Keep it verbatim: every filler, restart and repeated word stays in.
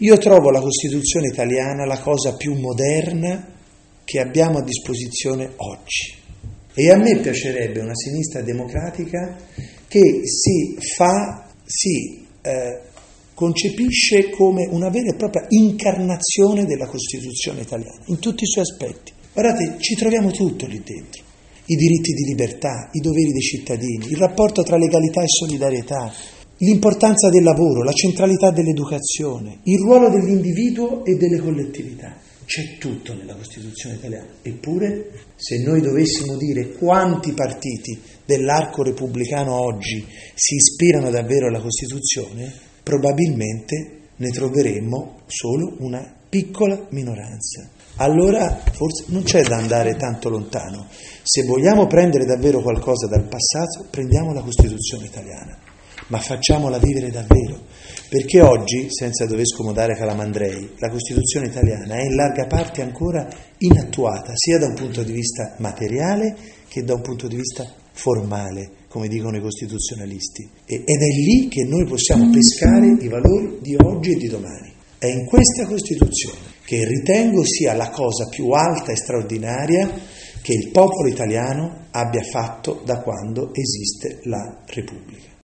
Io trovo la Costituzione italiana la cosa più moderna che abbiamo a disposizione oggi. E a me piacerebbe una sinistra democratica che si fa, si eh, concepisce come una vera e propria incarnazione della Costituzione italiana, in tutti i suoi aspetti. Guardate, ci troviamo tutto lì dentro. I diritti di libertà, i doveri dei cittadini, il rapporto tra legalità e solidarietà, l'importanza del lavoro, la centralità dell'educazione, il ruolo dell'individuo e delle collettività. C'è tutto nella Costituzione italiana. Eppure, se noi dovessimo dire quanti partiti dell'arco repubblicano oggi si ispirano davvero alla Costituzione, probabilmente ne troveremmo solo una piccola minoranza. Allora forse non c'è da andare tanto lontano. Se vogliamo prendere davvero qualcosa dal passato, prendiamo la Costituzione italiana, ma facciamola vivere davvero, perché oggi, senza dover scomodare Calamandrei, la Costituzione italiana è in larga parte ancora inattuata, sia da un punto di vista materiale che da un punto di vista formale, come dicono i costituzionalisti. Ed è lì che noi possiamo pescare i valori di oggi e di domani. È in questa Costituzione che ritengo sia la cosa più alta e straordinaria che il popolo italiano abbia fatto da quando esiste la Repubblica.